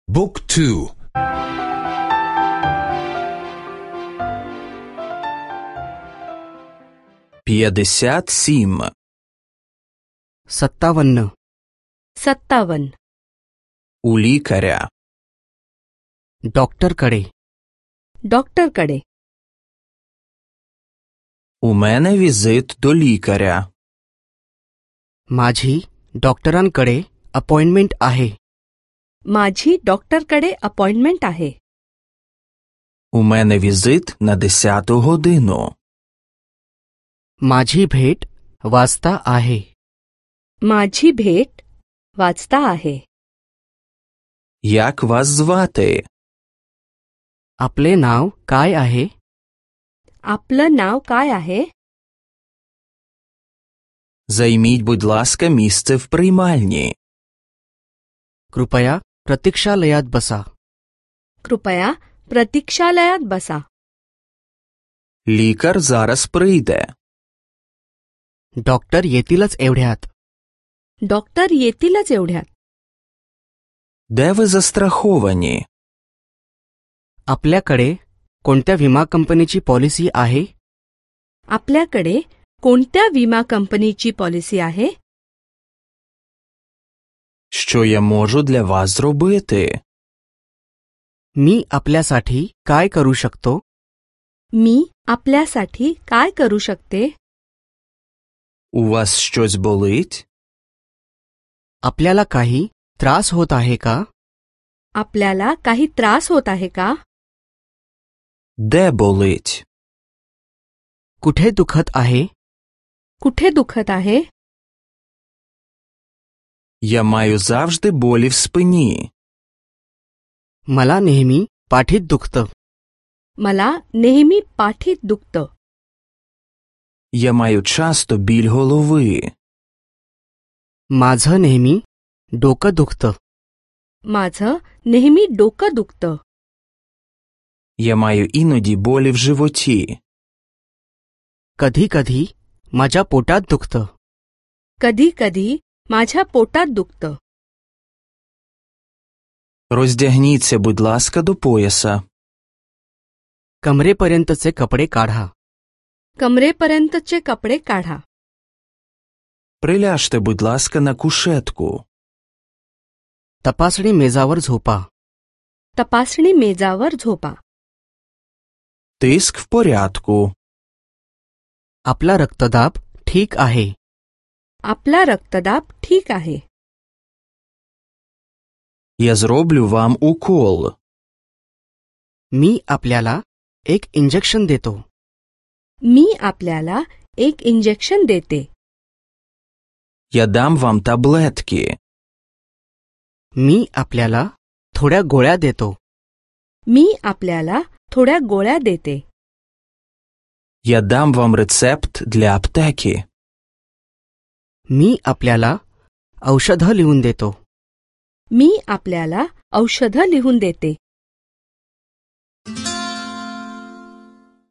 บุ๊กทู57 57 у лікаря डॉक्टरकडे у мене візит до лікаря माझी डॉक्टरांकडे अपॉइंटमेंट आहे माझी डॉक्टरकडे अपॉइंटमेंट आहे у мене візит на 10 годину माझी भेट वाजता आहे माझी भेट वाजता आहे як вас звати आपले नाव काय आहे आपलं नाव काय आहे займіть будь ласка місце в приймальні कृपया प्रतीक्षालयात बसा कृपया प्रतीक्षालयात बसा лікар зараз прийде डॉक्टर येतीलच एवढ्यात डॉक्टर येतीलच एवढ्यात де ви застраховані आपल्याकडे कोणत्या विमा कंपनीची पॉलिसी आहे आपल्याकडे कोणत्या विमा कंपनीची पॉलिसी आहे що я можу для вас зробити मी आपल्यासाठी काय करू शकतो मी आपल्यासाठी काय करू शकते у вас щось болить आपल्याला काही त्रास होत आहे का आपल्याला काही त्रास होत आहे का де болить कुठे दुखत आहे कुठे दुखत आहे я маю завжди болі в спині मला नेहमी पाठीत दुखतं मला नेहमी पाठीत दुखतं я маю часто біль голови माझं नेहमी डोकं दुखतं माझं नेहमी डोकं दुखतं я маю іноді болі в животі कधी कधी माझ्या पोटात दुखतं कधी कधी माझ्या पोटात दुखतं роздягніться будь ласка до пояса कमरेपर्यंतचे कपडे काढा कमरेपर्यंतचे कपडे काढा приляжте будь ласка на кушетку तपासणी मेजावर झोपा तपासणी मेजावर झोपा тиск в порядку आपला रक्तदाब ठीक आहे आपला रक्तदाब ठीक आहे я зроблю вам укол मी आपल्याला एक इंजेक्शन देतो मी आपल्याला एक इंजेक्शन देते я дам вам таблетки मी आपल्याला थोड्या गोळ्या देतो मी आपल्याला थोड्या गोळ्या देते я дам вам рецепт для аптеки मी आपल्याला औषधं लिहून देतो मी आपल्याला औषधं लिहून देते